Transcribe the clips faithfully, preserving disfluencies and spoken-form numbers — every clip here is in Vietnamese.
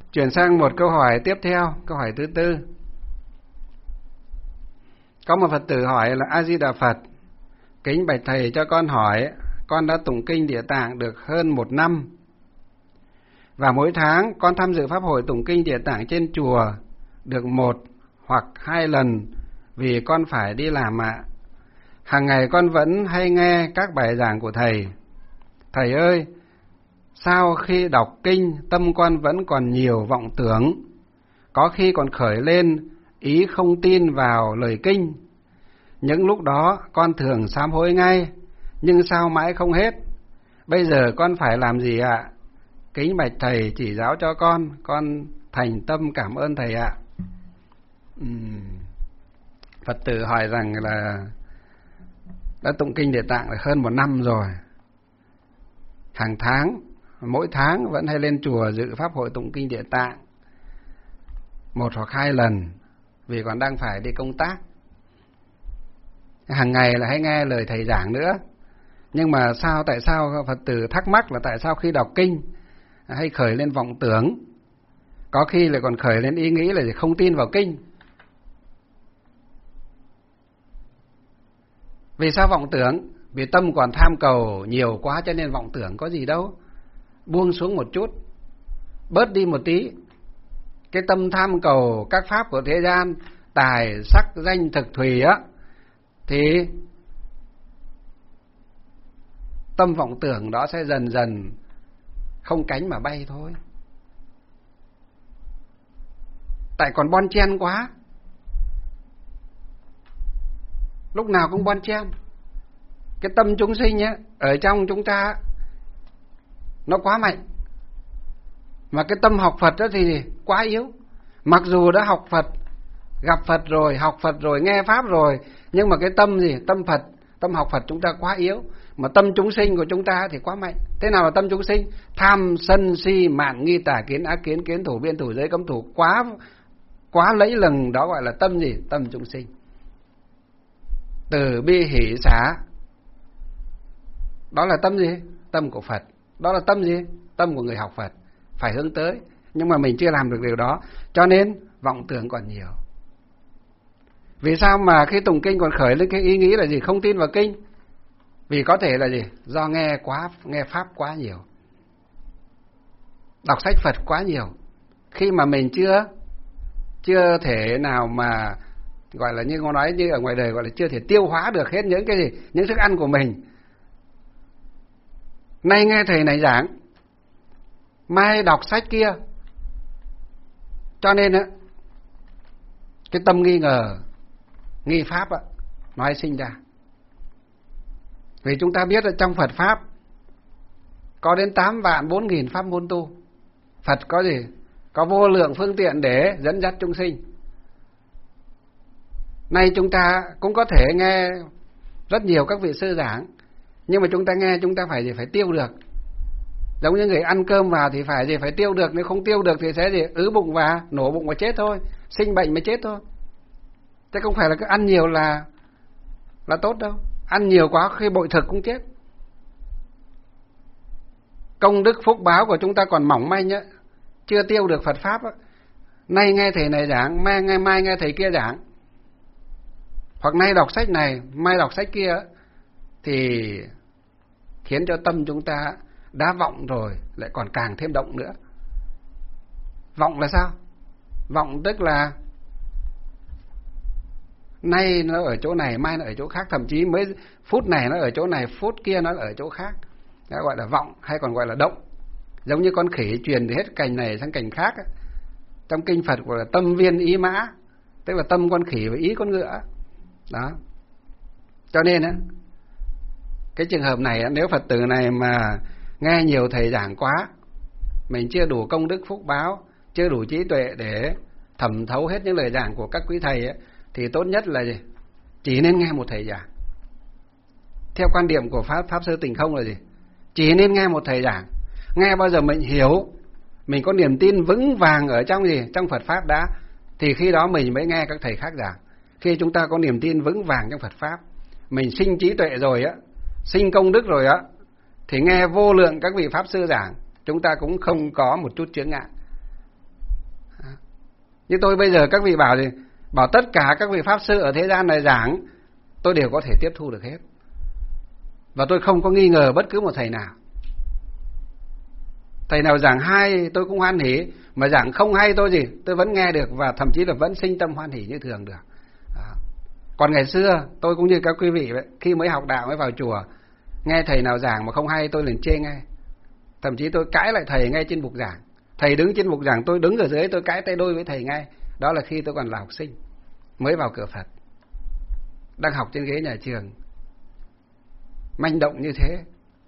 Chuyển sang một câu hỏi tiếp theo, câu hỏi thứ tư. Có một Phật tử hỏi là: A Di Đà Phật, kính bạch thầy cho con hỏi, con đã tụng kinh Địa Tạng được hơn một năm, và mỗi tháng con tham dự pháp hội tụng kinh Địa Tạng trên chùa được một hoặc hai lần vì con phải đi làm ạ. Hàng ngày con vẫn hay nghe các bài giảng của thầy. Thầy ơi, sao khi đọc kinh tâm con vẫn còn nhiều vọng tưởng, có khi còn khởi lên ý không tin vào lời kinh. Những lúc đó con thường sám hối ngay, nhưng sao mãi không hết. Bây giờ con phải làm gì ạ? Kính bạch thầy chỉ giáo cho con, con thành tâm cảm ơn thầy ạ. Uhm. Phật tử hỏi rằng là đã tụng kinh Địa Tạng hơn một năm rồi, hàng tháng, mỗi tháng vẫn hay lên chùa dự pháp hội tụng kinh Địa Tạng một hoặc hai lần vì còn đang phải đi công tác. Hàng ngày là hay nghe lời thầy giảng nữa. Nhưng mà sao, tại sao Phật tử thắc mắc là tại sao khi đọc kinh hay khởi lên vọng tưởng, có khi lại còn khởi lên ý nghĩ là không tin vào kinh. Vì sao vọng tưởng? Vì tâm còn tham cầu nhiều quá cho nên vọng tưởng, có gì đâu. Buông xuống một chút, bớt đi một tí. Cái tâm tham cầu các pháp của thế gian, tài, sắc, danh, thực, thùy á, thì tâm vọng tưởng đó sẽ dần dần không cánh mà bay thôi. Tại còn bon chen quá, lúc nào cũng bon chen. Cái tâm chúng sinh á, ở trong chúng ta nó quá mạnh, mà cái tâm học Phật đó thì quá yếu. Mặc dù đã học Phật, gặp Phật rồi, học Phật rồi, nghe Pháp rồi, nhưng mà cái tâm gì? Tâm Phật, tâm học Phật chúng ta quá yếu. Mà tâm chúng sinh của chúng ta thì quá mạnh. Thế nào là tâm chúng sinh? Tham, sân, si, mạn, nghi, tà, kiến, ác kiến, kiến thủ, biên thủ, giới cấm thủ, quá quá lẫy lừng, đó gọi là tâm gì? Tâm chúng sinh. Từ bi hỷ xả, đó là tâm gì? Tâm của Phật. Đó là tâm gì? Tâm của người học Phật, phải hướng tới. Nhưng mà mình chưa làm được điều đó, cho nên vọng tưởng còn nhiều. Vì sao mà khi tụng kinh còn khởi lên cái ý nghĩ là gì? Không tin vào kinh. Vì có thể là gì? Do nghe quá, nghe Pháp quá nhiều, đọc sách Phật quá nhiều. Khi mà mình chưa chưa thể nào mà gọi là như con nói như ở ngoài đời gọi là chưa thể tiêu hóa được hết những cái gì, những thức ăn của mình. Nay nghe thầy này giảng, mai đọc sách kia, cho nên á cái tâm nghi ngờ, nghi Pháp á, nó hay sinh ra. Vì chúng ta biết là trong Phật Pháp có đến tám vạn bốn nghìn pháp môn tu. Phật có gì? Có vô lượng phương tiện để dẫn dắt chúng sinh. Nay chúng ta cũng có thể nghe rất nhiều các vị sư giảng, nhưng mà chúng ta nghe chúng ta phải gì? Phải tiêu được. Giống như người ăn cơm vào thì phải gì? Phải tiêu được. Nếu không tiêu được thì sẽ gì? Ứ bụng và nổ bụng và chết thôi, sinh bệnh mới chết thôi. Thế không phải là cứ ăn nhiều là là tốt đâu. Ăn nhiều quá khi bội thực cũng chết. Công đức phúc báo của chúng ta còn mỏng manh nhá, chưa tiêu được Phật Pháp á. Nay nghe thầy này giảng, mai nghe mai nghe thầy kia giảng, hoặc nay đọc sách này, mai đọc sách kia, thì khiến cho tâm chúng ta đã vọng rồi lại còn càng thêm động nữa. Vọng là sao? Vọng tức là nay nó ở chỗ này, mai nó ở chỗ khác, thậm chí mới phút này nó ở chỗ này, phút kia nó ở chỗ khác. Đó gọi là vọng, hay còn gọi là động. Giống như con khỉ truyền từ hết cành này sang cành khác. Trong kinh Phật gọi là tâm viên ý mã, tức là tâm con khỉ và ý con ngựa. Đó. Cho nên á, cái trường hợp này nếu Phật tử này mà nghe nhiều thầy giảng quá, mình chưa đủ công đức phúc báo, chưa đủ trí tuệ để thẩm thấu hết những lời giảng của các quý thầy ấy, thì tốt nhất là gì? Chỉ nên nghe một thầy giảng. Theo quan điểm của Pháp Pháp Sư Tịnh Không là gì? Chỉ nên nghe một thầy giảng. Nghe bao giờ mình hiểu, mình có niềm tin vững vàng ở trong gì? Trong Phật Pháp đã, thì khi đó mình mới nghe các thầy khác giảng. Khi chúng ta có niềm tin vững vàng trong Phật Pháp, mình sinh trí tuệ rồi á, sinh công đức rồi á, thì nghe vô lượng các vị Pháp Sư giảng, chúng ta cũng không có một chút chướng ngại. Như tôi bây giờ các vị bảo gì, bảo tất cả các vị pháp sư ở thế gian này giảng, tôi đều có thể tiếp thu được hết. Và tôi không có nghi ngờ bất cứ một thầy nào. Thầy nào giảng hay tôi cũng hoan hỉ, mà giảng không hay tôi gì, tôi vẫn nghe được và thậm chí là vẫn sinh tâm hoan hỉ như thường được. Đó. Còn ngày xưa, tôi cũng như các quý vị vậy, khi mới học đạo mới vào chùa, nghe thầy nào giảng mà không hay tôi liền chê ngay. Thậm chí tôi cãi lại thầy ngay trên bục giảng. Thầy đứng trên bục giảng, tôi đứng ở dưới, tôi cãi tay đôi với thầy ngay. Đó là khi tôi còn là học sinh, mới vào cửa Phật, đang học trên ghế nhà trường. Manh động như thế.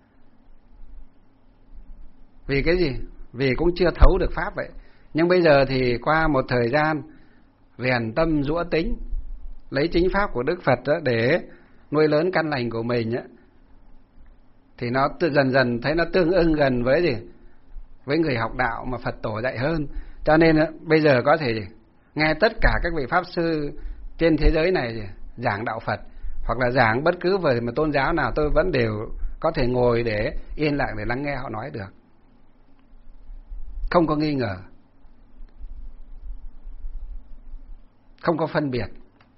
Vì cái gì? Vì cũng chưa thấu được Pháp vậy. Nhưng bây giờ thì qua một thời gian rèn tâm giũa tính, lấy chính Pháp của Đức Phật đó để nuôi lớn căn lành của mình á, thì nó dần dần thấy nó tương ưng gần với gì? Với người học đạo mà Phật tổ dạy hơn. Cho nên á, bây giờ có thể gì? Nghe tất cả các vị Pháp sư trên thế giới này gì? Giảng đạo Phật, hoặc là giảng bất cứ về một tôn giáo nào, tôi vẫn đều có thể ngồi để yên lặng để lắng nghe họ nói được. Không có nghi ngờ, không có phân biệt.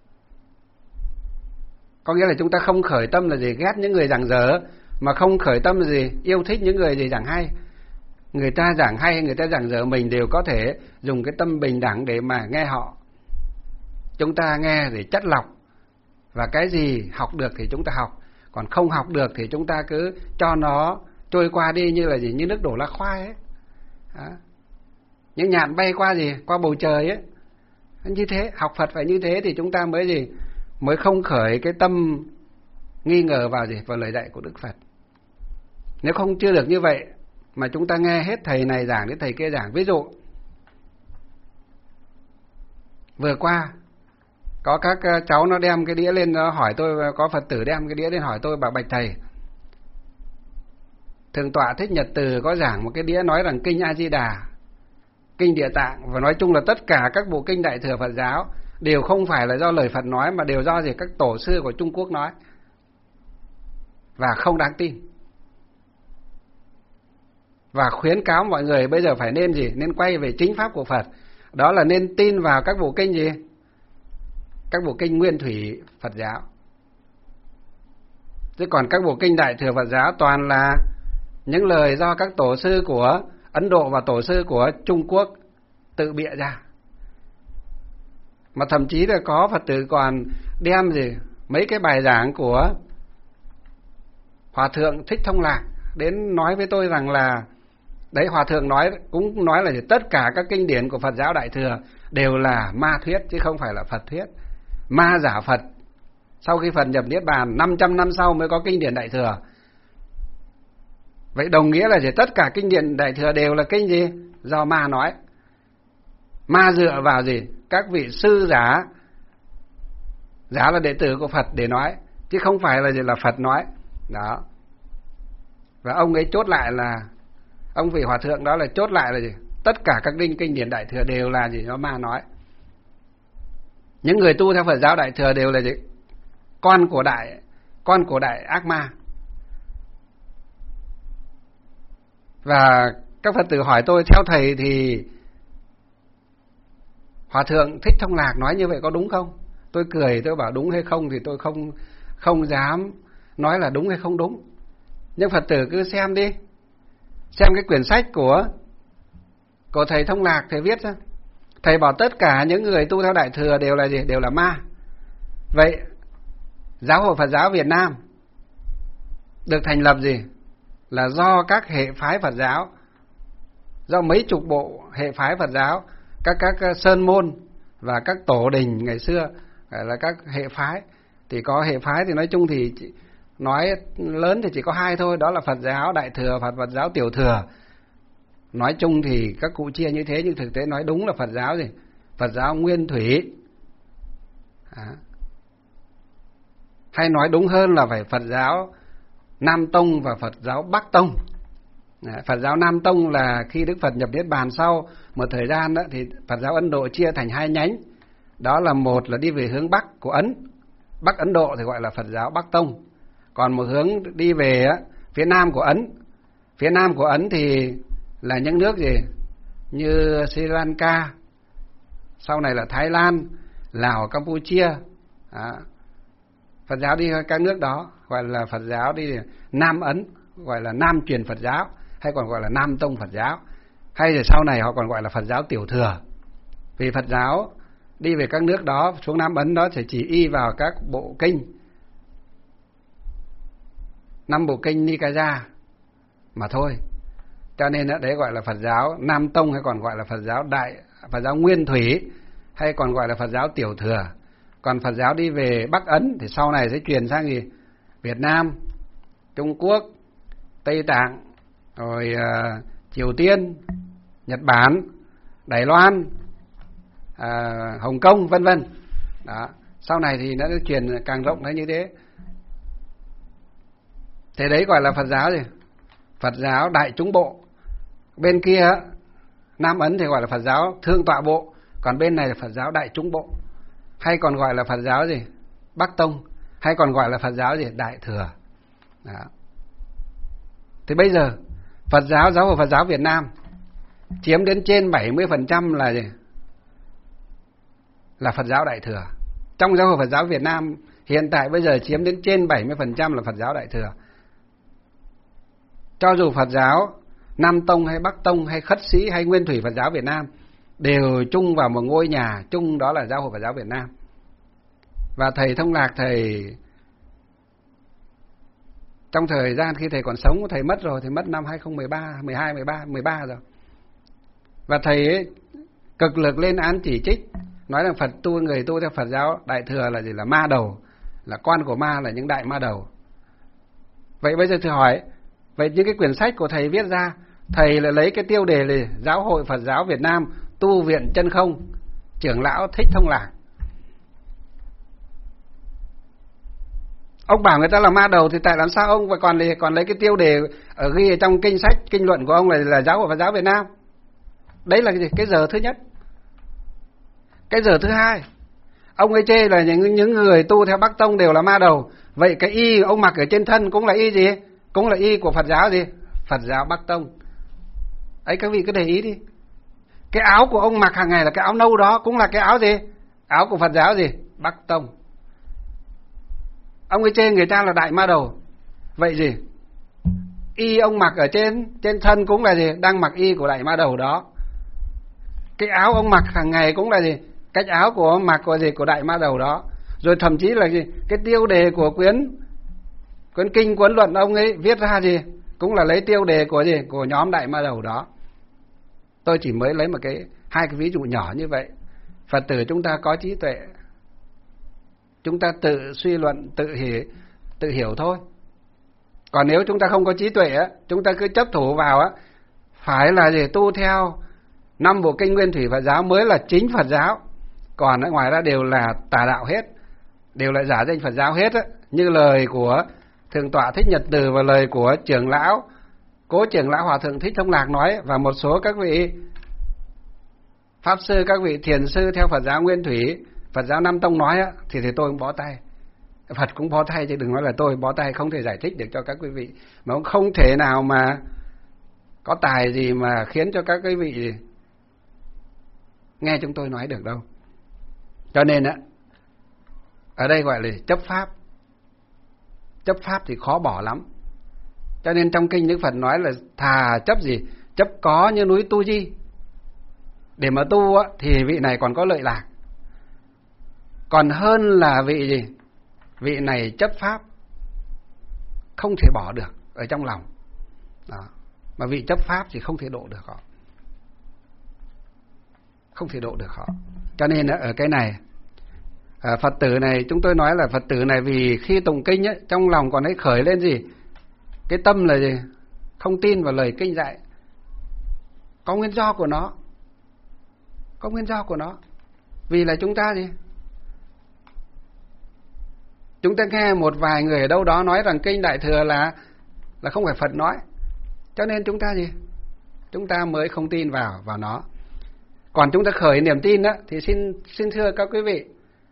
Có nghĩa là chúng ta không khởi tâm là gì ghét những người giảng dở, mà không khởi tâm là gì yêu thích những người gì giảng hay. Người ta giảng hay, người ta giảng dở, mình đều có thể dùng cái tâm bình đẳng để mà nghe họ. Chúng ta nghe để chắt lọc, và cái gì học được thì chúng ta học, còn không học được thì chúng ta cứ cho nó trôi qua đi như là gì, như nước đổ lá khoai ấy. Đó. Những nhạn bay qua gì, qua bầu trời ấy. Như thế, học Phật phải như thế thì chúng ta mới gì, mới không khởi cái tâm nghi ngờ vào gì, vào lời dạy của Đức Phật. Nếu không chưa được như vậy mà chúng ta nghe hết thầy này giảng đến thầy kia giảng. Ví dụ vừa qua có các cháu nó đem cái đĩa lên nó hỏi tôi, có Phật tử đem cái đĩa lên hỏi tôi, bảo bạch thầy, Thượng tọa Thích Nhật Từ có giảng một cái đĩa nói rằng kinh A Di Đà, kinh Địa Tạng, và nói chung là tất cả các bộ kinh Đại thừa Phật giáo đều không phải là do lời Phật nói, mà đều do gì các tổ sư của Trung Quốc nói, và không đáng tin. Và khuyến cáo mọi người bây giờ phải nên gì, nên quay về chính pháp của Phật, đó là nên tin vào các bộ kinh gì, các bộ kinh nguyên thủy Phật giáo. Chứ còn các bộ kinh Đại thừa Phật giáo toàn là những lời do các tổ sư của Ấn Độ và tổ sư của Trung Quốc tự bịa ra. Mà thậm chí là có Phật tử còn đem gì mấy cái bài giảng của Hòa Thượng Thích Thông Lạc đến nói với tôi rằng là đấy, Hòa Thượng nói cũng nói là gì, tất cả các kinh điển của Phật giáo Đại thừa đều là ma thuyết chứ không phải là Phật thuyết. Ma giả Phật, sau khi Phật nhập Niết Bàn năm trăm năm sau mới có kinh điển Đại thừa. Vậy đồng nghĩa là gì, tất cả kinh điển Đại thừa đều là kinh gì, do ma nói. Ma dựa vào gì, các vị sư giả, giả là đệ tử của Phật để nói, chứ không phải là gì là Phật nói. Đó. Và ông ấy chốt lại là, ông vị Hòa Thượng đó là chốt lại là gì, tất cả các kinh kinh điển Đại thừa đều là gì, do ma nói. Những người tu theo Phật giáo Đại thừa đều là gì, con của đại con của đại ác ma. Và các Phật tử hỏi tôi, theo thầy thì Hòa Thượng Thích Thông Lạc nói như vậy có đúng không? Tôi cười, tôi bảo đúng hay không thì tôi không không dám nói là đúng hay không đúng. Nhưng Phật tử cứ xem đi, xem cái quyển sách của của thầy Thông Lạc, thầy viết ra. Thầy bảo tất cả những người tu theo Đại thừa đều là gì? Đều là ma. Vậy Giáo hội Phật giáo Việt Nam được thành lập gì? Là do các hệ phái Phật giáo, do mấy chục bộ hệ phái Phật giáo, các các sơn môn và các tổ đình ngày xưa là các hệ phái. Thì có hệ phái thì nói chung thì nói lớn thì chỉ có hai thôi, đó là Phật giáo Đại thừa và Phật giáo Tiểu thừa. Nói chung thì các cụ chia như thế, nhưng thực tế nói đúng là Phật giáo gì? Phật giáo nguyên thủy. À. Hay nói đúng hơn là phải Phật giáo Nam Tông và Phật giáo Bắc Tông. À, Phật giáo Nam Tông là khi Đức Phật nhập Niết Bàn sau một thời gian đó, thì Phật giáo Ấn Độ chia thành hai nhánh. Đó là một là đi về hướng Bắc của Ấn, Bắc Ấn Độ thì gọi là Phật giáo Bắc Tông. Còn một hướng đi về phía Nam của Ấn. Phía Nam của Ấn thì là những nước gì? Như Sri Lanka, sau này là Thái Lan, Lào, Campuchia. Đó. Phật giáo đi các nước đó gọi là Phật giáo đi Nam Ấn, gọi là Nam truyền Phật giáo, hay còn gọi là Nam tông Phật giáo, hay rồi sau này họ còn gọi là Phật giáo tiểu thừa. Vì Phật giáo đi về các nước đó, xuống Nam Ấn đó thì chỉ y vào các bộ kinh, năm bộ kinh Nikaya mà thôi. Cho nên đấy gọi là Phật giáo Nam tông, hay còn gọi là Phật giáo đại Phật giáo Nguyên thủy, hay còn gọi là Phật giáo tiểu thừa. Còn Phật giáo đi về Bắc Ấn thì sau này sẽ truyền sang gì? Việt Nam, Trung Quốc, Tây Tạng, rồi uh, Triều Tiên, Nhật Bản, Đài Loan, uh, Hồng Kông, vân vân. Đó. Sau này thì nó truyền càng rộng tới như thế. Thế đấy gọi là Phật giáo gì? Phật giáo Đại Chúng Bộ. Bên kia Nam Ấn thì gọi là Phật giáo Thương Tọa Bộ, còn bên này là Phật giáo Đại Chúng Bộ, hay còn gọi là Phật giáo gì? Bắc Tông, hay còn gọi là Phật giáo gì? Đại Thừa. Đó. Thì bây giờ Phật giáo, giáo hội Phật giáo Việt Nam chiếm đến trên bảy mươi phần trăm là gì? Là Phật giáo Đại Thừa. Trong giáo hội Phật giáo Việt Nam hiện tại bây giờ chiếm đến trên bảy mươi phần trăm là Phật giáo Đại Thừa. Cho dù Phật giáo Nam Tông hay Bắc Tông hay Khất Sĩ hay Nguyên thủy Phật giáo Việt Nam đều chung vào một ngôi nhà chung, đó là giáo hội Phật giáo Việt Nam. Và thầy Thông Lạc, thầy trong thời gian khi thầy còn sống, thầy mất rồi, thầy mất năm hai không một ba, mười hai, mười ba, mười ba rồi. Và thầy ấy cực lực lên án chỉ trích, nói rằng Phật tu, người tu theo Phật giáo Đại Thừa là gì? Là ma đầu, là con của ma, là những đại ma đầu. Vậy bây giờ thầy hỏi, vậy những cái quyển sách của thầy viết ra, thầy là lấy cái tiêu đề là Giáo hội Phật giáo Việt Nam Tu viện Chân Không, trưởng lão Thích Thông Lạc. Ông bảo người ta là ma đầu thì tại làm sao ông và còn lấy, còn lấy cái tiêu đề ở ghi ở trong kinh sách, kinh luận của ông là, là Giáo hội Phật giáo Việt Nam. Đấy là cái gì? Cái giờ thứ nhất. Cái giờ thứ hai, ông ấy chê là những, những người tu theo Bắc Tông đều là ma đầu. Vậy cái y ông mặc ở trên thân cũng là y gì? Cũng là y của Phật giáo gì? Phật giáo Bắc Tông. Ấy các vị cứ để ý đi. Cái áo của ông mặc hàng ngày là cái áo nâu đó cũng là cái áo gì? Áo của Phật giáo gì? Bắc Tông. Ông ấy chê người ta là đại ma đầu. Vậy gì? Y ông mặc ở trên trên thân cũng là gì? Đang mặc y của đại ma đầu đó. Cái áo ông mặc hàng ngày cũng là gì? Cách áo của ông mặc của gì? Của đại ma đầu đó. Rồi thậm chí là gì? Cái tiêu đề của quyển Quyển kinh, cuốn luận ông ấy viết ra gì? Cũng là lấy tiêu đề của gì? Của nhóm đại ma đầu đó. Tôi chỉ mới lấy một cái hai cái ví dụ nhỏ như vậy. Phật tử chúng ta có trí tuệ, chúng ta tự suy luận, tự hiểu, tự hiểu thôi. Còn nếu chúng ta không có trí tuệ á, chúng ta cứ chấp thủ vào á, phải là gì? Tu theo năm bộ kinh Nguyên thủy Phật giáo mới là chính Phật giáo. Còn ở ngoài ra đều là tà đạo hết, đều là giả danh Phật giáo hết á. Như lời của Thượng tọa Thích Nhật Từ và lời của trưởng lão, cố trưởng lão Hòa thượng Thích Thông Lạc nói, và một số các vị pháp sư, các vị thiền sư theo Phật giáo Nguyên thủy, Phật giáo Nam Tông nói á, thì thì tôi cũng bó tay. Phật cũng bó tay, chứ đừng nói là tôi bó tay, không thể giải thích được cho các quý vị. Mà cũng không thể nào mà có tài gì mà khiến cho các quý vị nghe chúng tôi nói được đâu. Cho nên á, ở đây gọi là chấp pháp. Chấp pháp thì khó bỏ lắm. Cho nên trong kinh Đức Phật nói là thà chấp gì? Chấp có như núi Tu Di. Để mà tu á, thì vị này còn có lợi lạc. Còn hơn là vị gì? Vị này chấp pháp không thể bỏ được ở trong lòng. Đó. Mà vị chấp pháp thì không thể độ được họ. Không thể độ được họ. Cho nên ở cái này, à, Phật tử này, chúng tôi nói là Phật tử này vì khi tụng kinh ấy, trong lòng còn ấy khởi lên gì? Cái tâm là gì? Không tin vào lời kinh dạy. Có nguyên do của nó. Có nguyên do của nó. Vì là chúng ta gì? Chúng ta nghe một vài người ở đâu đó nói rằng kinh Đại Thừa là là không phải Phật nói. Cho nên chúng ta gì? Chúng ta mới không tin vào vào nó. Còn chúng ta khởi niềm tin đó, thì xin xin thưa các quý vị,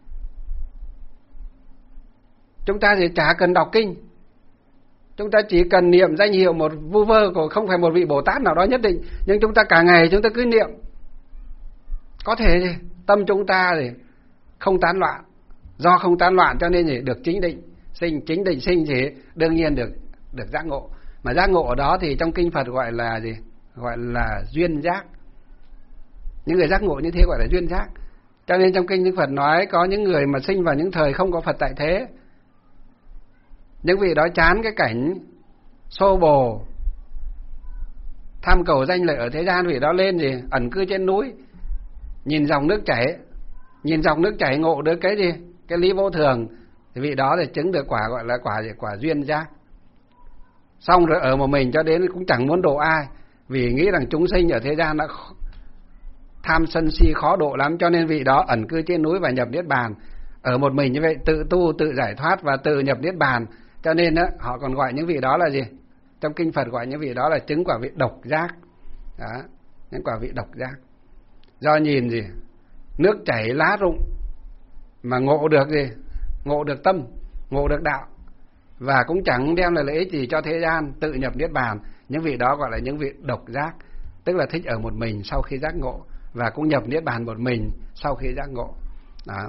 chúng ta thì chả cần đọc kinh. Chúng ta chỉ cần niệm danh hiệu một vu vơ của không phải một vị Bồ Tát nào đó nhất định, nhưng chúng ta cả ngày chúng ta cứ niệm. Có thể gì? tâm chúng ta thì không tán loạn, do không tán loạn cho nên thì được chính định sinh, chính định sinh thì đương nhiên được được giác ngộ. Mà giác ngộ ở đó thì trong kinh Phật gọi là gì? Gọi là duyên giác. Những người giác ngộ như thế gọi là duyên giác. Cho nên trong kinh Đức Phật nói có những người mà sinh vào những thời không có Phật tại thế, những vị đó chán cái cảnh xô bồ tham cầu danh lợi ở thế gian, vị đó lên gì ẩn cư trên núi, nhìn dòng nước chảy, nhìn dòng nước chảy ngộ được cái gì? Cái lý vô thường, thì vị đó thì chứng được quả gọi là quả gì? Quả duyên giác. Xong rồi ở một mình cho đến cũng chẳng muốn độ ai, vì nghĩ rằng chúng sinh ở thế gian đã tham sân si khó độ lắm, cho nên vị đó ẩn cư trên núi và nhập niết bàn. Ở một mình như vậy tự tu, tự giải thoát và tự nhập niết bàn. Cho nên đó, họ còn gọi những vị đó là gì? Trong kinh Phật gọi những vị đó là chứng quả vị độc giác. Đó, những quả vị độc giác. Do nhìn gì? Nước chảy lá rụng mà ngộ được gì? Ngộ được tâm, ngộ được đạo, và cũng chẳng đem lại lợi ích gì cho thế gian, tự nhập niết bàn. Những vị đó gọi là những vị độc giác, tức là thích ở một mình sau khi giác ngộ, và cũng nhập niết bàn một mình sau khi giác ngộ. Đó.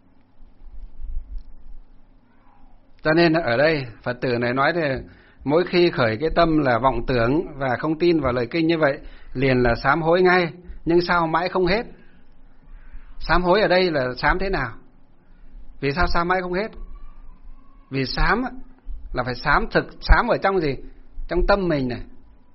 Cho nên ở đây Phật tử này nói thì mỗi khi khởi cái tâm là vọng tưởng và không tin vào lời kinh như vậy, liền là sám hối ngay, nhưng sao mãi không hết? Sám hối ở đây là sám thế nào? Vì sao sám mãi không hết? Vì sám là phải sám thực, sám ở trong gì? Trong tâm mình này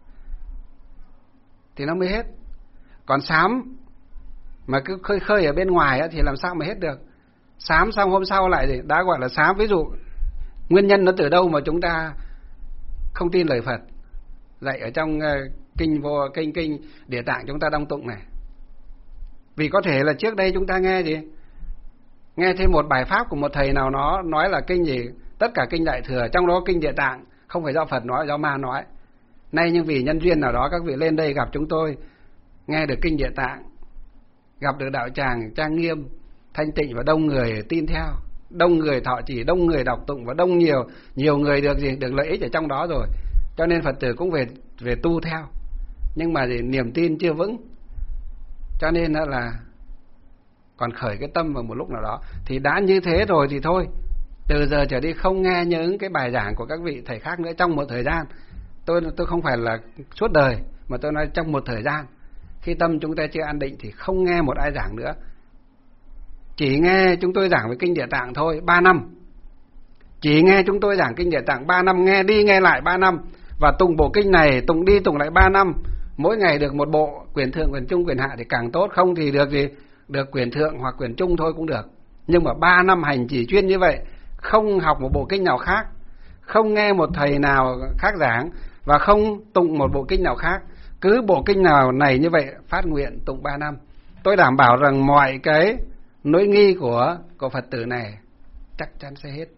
thì nó mới hết. Còn sám mà cứ khơi khơi ở bên ngoài thì làm sao mà hết được? Sám xong hôm sau lại gì? Đã gọi là sám. Ví dụ nguyên nhân nó từ đâu mà chúng ta không tin lời Phật dạy ở trong uh, kinh vô kinh kinh Địa Tạng chúng ta đong tụng này? Vì có thể là trước đây chúng ta nghe gì? Nghe thêm một bài pháp của một thầy nào nó nói là kinh gì? Tất cả kinh Đại Thừa, trong đó kinh Địa Tạng không phải do Phật nói, do ma nói. Nay nhưng vì nhân duyên nào đó các vị lên đây gặp chúng tôi, nghe được kinh Địa Tạng, gặp được đạo tràng trang nghiêm, thanh tịnh và đông người tin theo, đông người thọ trì, đông người đọc tụng và đông nhiều nhiều người được gì? Được lợi ích ở trong đó rồi. Cho nên Phật tử cũng về về tu theo. Nhưng mà gì? Niềm tin chưa vững. Cho nên là còn khởi cái tâm vào một lúc nào đó, thì đã như thế rồi thì thôi, từ giờ trở đi không nghe những cái bài giảng của các vị thầy khác nữa trong một thời gian. Tôi tôi không phải là suốt đời, mà tôi nói trong một thời gian. Khi tâm chúng ta chưa an định thì không nghe một ai giảng nữa. Chỉ nghe chúng tôi giảng về kinh Địa Tạng thôi, ba năm. Chỉ nghe chúng tôi giảng kinh Địa Tạng ba năm, nghe đi nghe lại ba năm, và tụng bộ kinh này tụng đi tụng lại ba năm. Mỗi ngày được một bộ, quyển thượng, quyển trung, quyển hạ thì càng tốt, không thì được gì? Được quyển thượng hoặc quyển trung thôi cũng được. Nhưng mà ba năm hành chỉ chuyên như vậy, không học một bộ kinh nào khác, không nghe một thầy nào khác giảng, và không tụng một bộ kinh nào khác, cứ bộ kinh nào này như vậy phát nguyện tụng ba năm. Tôi đảm bảo rằng mọi cái nỗi nghi của, của Phật tử này chắc chắn sẽ hết.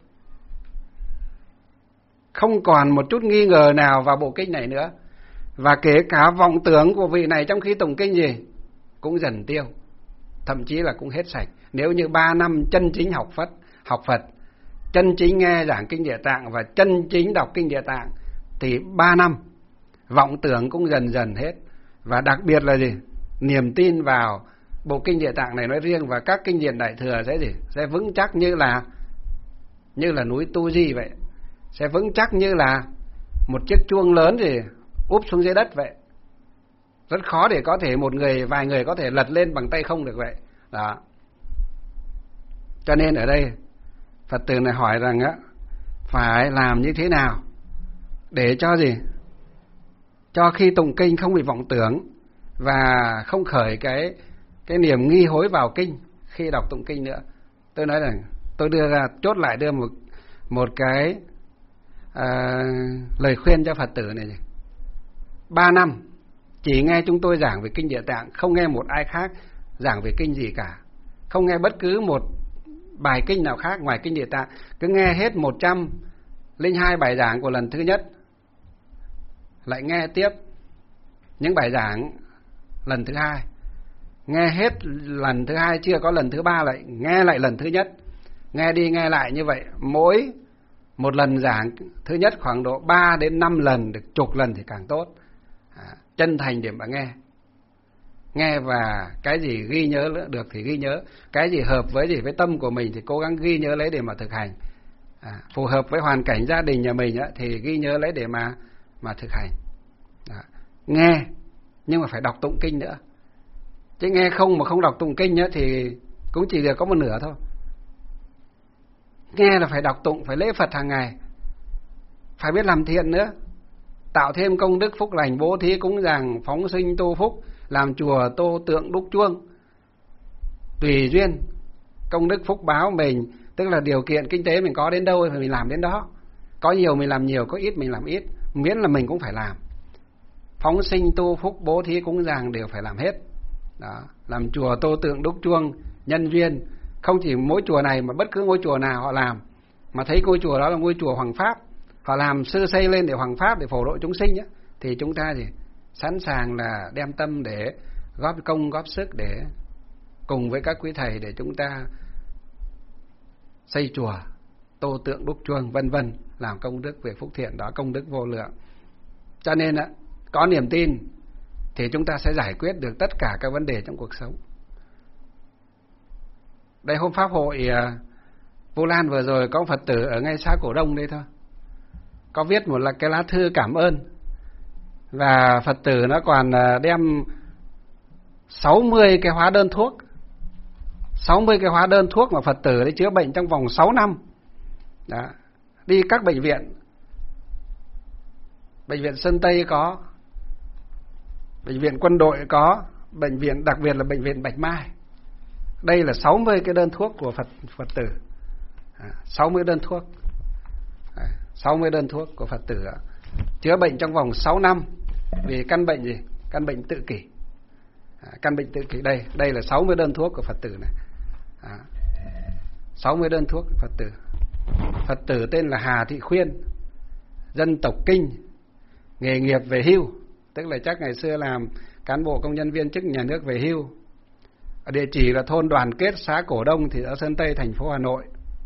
Không còn một chút nghi ngờ nào vào bộ kinh này nữa. Và kể cả vọng tưởng của vị này trong khi tụng kinh gì cũng dần tiêu, thậm chí là cũng hết sạch. Nếu như ba năm chân chính học Phật, học Phật, chân chính nghe giảng kinh Địa Tạng và chân chính đọc kinh Địa Tạng, thì ba năm vọng tưởng cũng dần dần hết. Và đặc biệt là gì? Niềm tin vào bộ kinh Địa Tạng này nói riêng và các kinh điển Đại Thừa sẽ gì? Sẽ vững chắc như là như là núi Tu Di vậy, sẽ vững chắc như là một chiếc chuông lớn gì úp xuống dưới đất vậy. Rất khó để có thể một người, vài người có thể lật lên bằng tay không được vậy. Đó. Cho nên ở đây Phật tử này hỏi rằng á, phải làm như thế nào để cho gì? Cho khi tụng kinh không bị vọng tưởng và không khởi cái cái niềm nghi hối vào kinh khi đọc tụng kinh nữa. Tôi nói rằng tôi đưa ra chốt lại đưa một một cái à, lời khuyên cho Phật tử này. Ba năm chỉ nghe chúng tôi giảng về kinh Địa Tạng, không nghe một ai khác giảng về kinh gì cả, không nghe bất cứ một bài kinh nào khác ngoài kinh Địa Tạng, cứ nghe hết một trăm linh hai bài giảng của lần thứ nhất, lại nghe tiếp những bài giảng lần thứ hai, nghe hết lần thứ hai chưa có lần thứ ba lại nghe lại lần thứ nhất, nghe đi nghe lại như vậy, mỗi một lần giảng thứ nhất khoảng độ ba đến năm lần, được chục lần thì càng tốt. À, chân thành để mà nghe. Nghe và cái gì ghi nhớ được thì ghi nhớ, cái gì hợp với gì với tâm của mình thì cố gắng ghi nhớ lấy để mà thực hành. À, phù hợp với hoàn cảnh gia đình nhà mình á, thì ghi nhớ lấy để mà mà thực hành. À, nghe nhưng mà phải đọc tụng kinh nữa. Chứ nghe không mà không đọc tụng kinh á, thì cũng chỉ được có một nửa thôi. Nghe là phải đọc tụng, phải lễ Phật hàng ngày, phải biết làm thiện nữa, tạo thêm công đức phúc lành, bố thí cúng dường, phóng sinh tu phúc, làm chùa tô tượng đúc chuông, tùy duyên công đức phúc báo mình, tức là điều kiện kinh tế mình có đến đâu thì mình làm đến đó. Có nhiều mình làm nhiều, có ít mình làm ít, miễn là mình cũng phải làm. Phóng sinh tu phúc, bố thí cúng dường đều phải làm hết. Đó, làm chùa tô tượng đúc chuông, nhân duyên, không chỉ mỗi chùa này mà bất cứ ngôi chùa nào họ làm, mà thấy ngôi chùa đó là ngôi chùa Hoàng Pháp, họ làm sư xây lên để Hoàng Pháp, để phổ độ chúng sinh ấy, thì chúng ta thì sẵn sàng là đem tâm để góp công góp sức để cùng với các quý thầy để chúng ta xây chùa, tô tượng đúc chuông, vân vân, làm công đức việc phúc thiện đó, công đức vô lượng. Cho nên á, có niềm tin thì chúng ta sẽ giải quyết được tất cả các vấn đề trong cuộc sống. Đây hôm pháp hội Vu Lan vừa rồi có Phật tử ở ngay xã Cổ Đông đây thôi, có viết một là cái lá thư cảm ơn, và Phật tử nó còn đem sáu mươi cái hóa đơn thuốc, sáu mươi cái hóa đơn thuốc mà Phật tử đấy chữa bệnh trong vòng sáu năm. Đó, đi các bệnh viện, bệnh viện Sơn Tây có, bệnh viện Quân đội có, bệnh viện đặc biệt là bệnh viện Bạch Mai. Đây là sáu mươi cái đơn thuốc của Phật Phật tử. À, sáu mươi đơn thuốc. À, sáu mươi đơn thuốc của Phật tử à, chữa bệnh trong vòng sáu năm vì căn bệnh gì? Căn bệnh tự kỷ. À, căn bệnh tự kỷ đây, đây là sáu mươi đơn thuốc của Phật tử này. À, sáu mươi đơn thuốc của Phật tử. Phật tử tên là Hà Thị Khuyên, dân tộc Kinh, nghề nghiệp về hưu, tức là chắc ngày xưa làm cán bộ công nhân viên chức nhà nước về hưu. Ở địa chỉ là thôn Đoàn Kết, xã Cổ Đông, thị xã Sơn Tây, thành phố Hà Nội.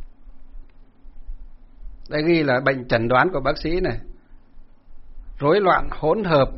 Đây ghi là bệnh chẩn đoán của bác sĩ này: rối loạn hỗn hợp,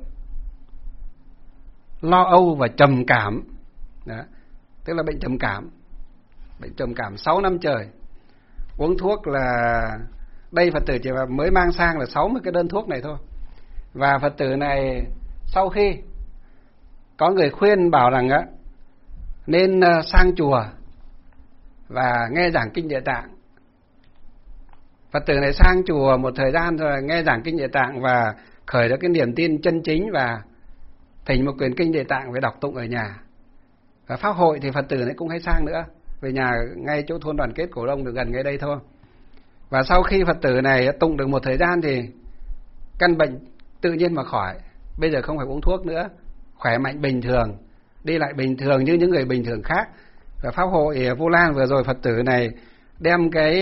lo âu và trầm cảm. Đó, tức là bệnh trầm cảm. Bệnh trầm cảm sáu năm trời. Uống thuốc là, đây Phật tử chỉ mới mang sang là sáu mươi cái đơn thuốc này thôi. Và Phật tử này sau khi có người khuyên bảo rằng á, nên sang chùa và nghe giảng kinh Địa Tạng. Phật tử này sang chùa một thời gian rồi nghe giảng kinh Địa Tạng và khởi ra cái niềm tin chân chính và thỉnh một quyển kinh Địa Tạng về đọc tụng ở nhà. Và pháp hội thì Phật tử này cũng hay sang nữa, về nhà ngay chỗ thôn Đoàn Kết Cổ Đông, được gần ngay đây thôi. Và sau khi Phật tử này tụng được một thời gian thì căn bệnh tự nhiên mà khỏi, bây giờ không phải uống thuốc nữa, khỏe mạnh bình thường, đi lại bình thường như những người bình thường khác. Và pháp hội Vu Lan vừa rồi Phật tử này đem cái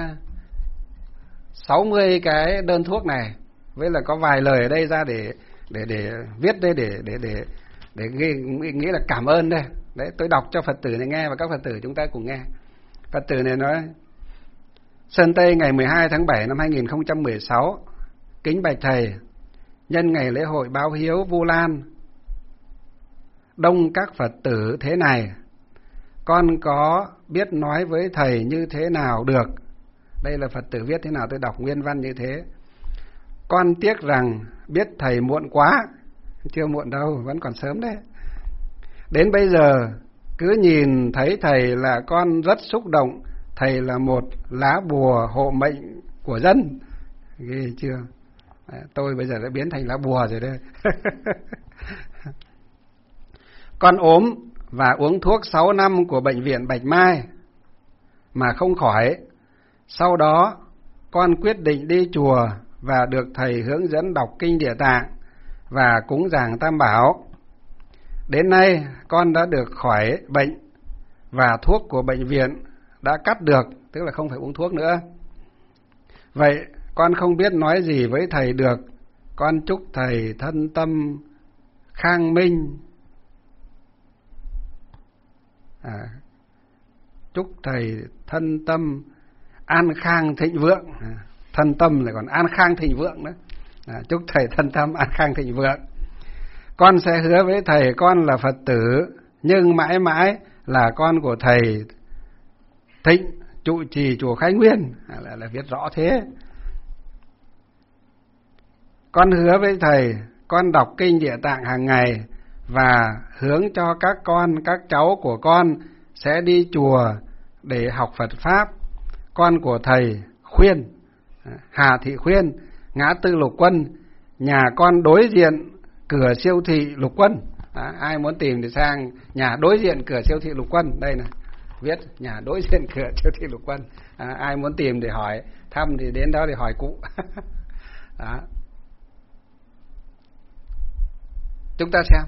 sáu mươi cái đơn thuốc này với là có vài lời ở đây ra để để để viết đây để để để để nghĩ là cảm ơn đây. Đấy, tôi đọc cho Phật tử này nghe và các Phật tử chúng ta cùng nghe. Phật tử này nói: Sơn Tây ngày mười hai tháng bảy năm hai nghìn không trăm mười sáu, kính bạch thầy, nhân ngày lễ hội báo hiếu Vu Lan đông các Phật tử thế này, con có biết nói với thầy như thế nào được. Đây là Phật tử viết thế nào, tôi đọc nguyên văn như thế. Con tiếc rằng biết thầy muộn quá. Chưa muộn đâu, vẫn còn sớm đấy. Đến bây giờ cứ nhìn thấy thầy là con rất xúc động. Thầy là một lá bùa hộ mệnh của dân. Ghê chưa? Tôi bây giờ đã biến thành lá bùa rồi đây. Con ốm và uống thuốc sáu năm của bệnh viện Bạch Mai mà không khỏi. Sau đó con quyết định đi chùa và được thầy hướng dẫn đọc kinh Địa Tạng và cúng dường Tam Bảo. Đến nay con đã được khỏi bệnh và thuốc của bệnh viện đã cắt được, tức là không phải uống thuốc nữa. Vậy con không biết nói gì với thầy được. Con chúc thầy thân tâm khang minh. À, chúc thầy thân tâm an khang thịnh vượng. À, thân tâm lại còn an khang thịnh vượng nữa. À, chúc thầy thân tâm an khang thịnh vượng. Con sẽ hứa với thầy con là Phật tử, nhưng mãi mãi là con của thầy Thịnh, trụ trì chùa Khai Nguyên. Là, là viết rõ thế. Con hứa với thầy, con đọc kinh Địa Tạng hàng ngày và hướng cho các con, các cháu của con sẽ đi chùa để học Phật Pháp. Con của thầy Khuyên, Hà Thị Khuyên, ngã tư Lục Quân, nhà con đối diện cửa siêu thị Lục Quân. À, ai muốn tìm thì sang nhà đối diện cửa siêu thị Lục Quân. Đây này, viết nhà đối diện cửa siêu thị Lục Quân. À, ai muốn tìm để hỏi thăm thì đến đó để hỏi cụ. Đó. Chúng ta xem,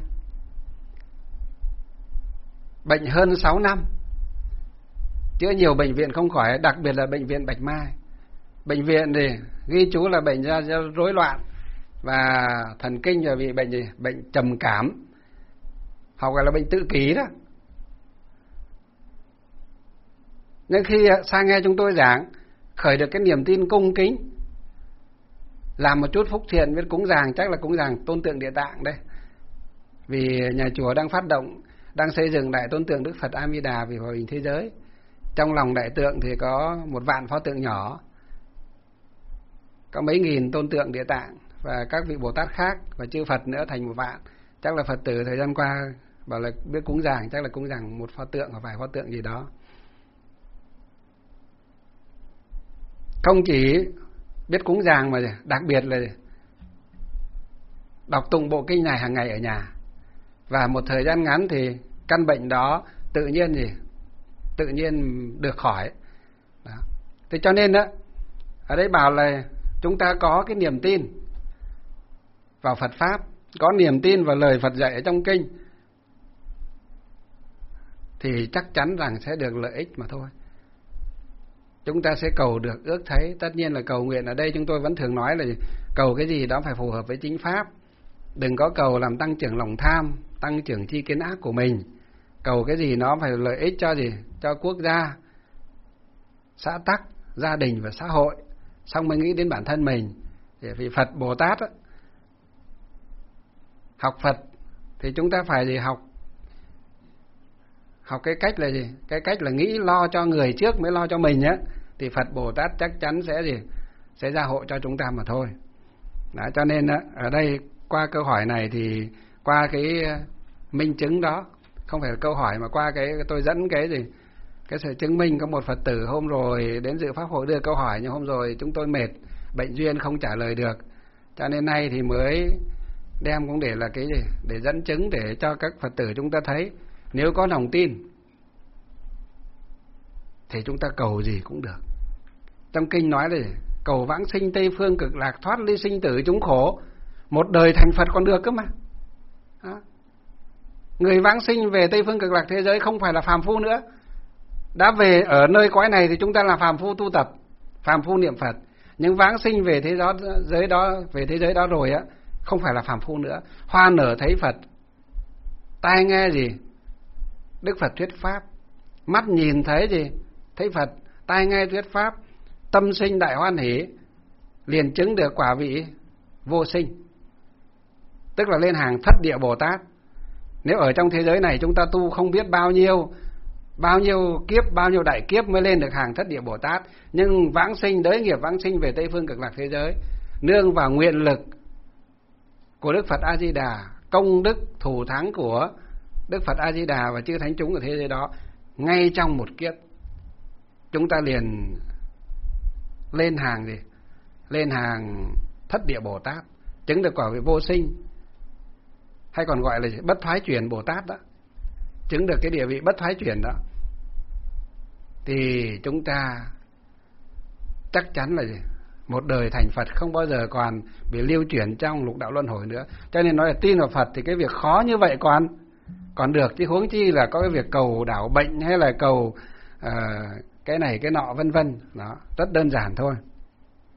bệnh hơn sáu năm, chữa nhiều bệnh viện không khỏi, đặc biệt là bệnh viện Bạch Mai. Bệnh viện thì ghi chú là bệnh do, do rối loạn và thần kinh, rồi bị bệnh gì? Bệnh trầm cảm, hoặc gọi là bệnh tự kỷ đó. Nhưng khi sang nghe chúng tôi giảng, khởi được cái niềm tin cung kính, làm một chút phúc thiện, biết cúng dường, chắc là cúng dường tôn tượng Địa Tạng đây. Vì nhà chùa đang phát động, đang xây dựng đại tôn tượng Đức Phật A Di Đà vì hòa bình thế giới. Trong lòng đại tượng thì có một vạn pho tượng nhỏ, có mấy nghìn tôn tượng Địa Tạng và các vị Bồ Tát khác và chư Phật nữa thành một vạn. Chắc là Phật tử thời gian qua bảo là biết cúng dường, chắc là cúng dường một pho tượng hoặc vài pho tượng gì đó. Không chỉ biết cúng dường mà đặc biệt là đọc tụng bộ kinh này hàng ngày ở nhà. Và một thời gian ngắn thì căn bệnh đó tự nhiên gì tự nhiên được khỏi. Đó. Thế cho nên đó, ở đây bảo là chúng ta có cái niềm tin vào Phật Pháp, có niềm tin vào lời Phật dạy ở trong kinh, thì chắc chắn rằng sẽ được lợi ích mà thôi. Chúng ta sẽ cầu được ước thấy. Tất nhiên là cầu nguyện ở đây chúng tôi vẫn thường nói là cầu cái gì đó phải phù hợp với chính Pháp. Đừng có cầu làm tăng trưởng lòng tham, tăng trưởng chi kiến ác của mình. Cầu cái gì nó phải lợi ích cho gì? Cho quốc gia, xã tắc, gia đình và xã hội. Xong mới nghĩ đến bản thân mình. Để vì Phật Bồ Tát á, học Phật thì chúng ta phải gì? Học Học cái cách là gì? Cái cách là nghĩ lo cho người trước mới lo cho mình á. Thì Phật Bồ Tát chắc chắn sẽ gì? Sẽ gia hộ cho chúng ta mà thôi. Đó, cho nên á, ở đây qua câu hỏi này thì qua cái minh chứng đó, không phải là câu hỏi mà qua cái tôi dẫn cái gì? Cái sự chứng minh. Có một Phật tử hôm rồi đến dự pháp hội đưa câu hỏi, nhưng hôm rồi chúng tôi mệt, bệnh duyên không trả lời được. Cho nên nay thì mới đem cũng để là cái gì? Để dẫn chứng để cho các Phật tử chúng ta thấy. Nếu có lòng tin thì chúng ta cầu gì cũng được. Trong kinh nói là cầu vãng sinh Tây Phương Cực Lạc, thoát ly sinh tử chúng khổ, một đời thành Phật còn được cơ mà. Đó. Người vãng sinh về Tây Phương Cực Lạc thế giới không phải là phàm phu nữa. Đã về ở nơi cõi này thì chúng ta là phàm phu tu tập, phàm phu niệm Phật. Nhưng vãng sinh về thế giới đó, về thế giới đó rồi á, không phải là phàm phu nữa. Hoa nở thấy Phật, tai nghe gì? Đức Phật thuyết pháp, mắt nhìn thấy gì? Thấy Phật, tai nghe thuyết pháp, tâm sinh đại hoan hỷ, liền chứng được quả vị vô sinh, tức là lên hàng thất địa Bồ Tát. Nếu ở trong thế giới này chúng ta tu không biết bao nhiêu bao nhiêu kiếp, bao nhiêu đại kiếp mới lên được hàng thất địa Bồ Tát, nhưng vãng sinh, đới nghiệp vãng sinh về Tây Phương Cực Lạc thế giới, nương vào nguyện lực của Đức Phật A Di Đà, công đức thù thắng của Đức Phật A Di Đà và chư thánh chúng ở thế giới đó, ngay trong một kiếp chúng ta liền lên hàng gì? Lên hàng thất địa Bồ Tát, chứng được quả vị vô sinh, hay còn gọi là bất thoái chuyển Bồ Tát đó, chứng được cái địa vị bất thoái chuyển đó. Thì chúng ta chắc chắn là gì? Một đời thành Phật, không bao giờ còn bị lưu chuyển trong lục đạo luân hồi nữa. Cho nên nói là tin vào Phật thì cái việc khó như vậy còn còn được, chứ huống chi là có cái việc cầu đảo bệnh hay là cầu uh, cái này cái nọ vân vân. Đó, rất đơn giản thôi.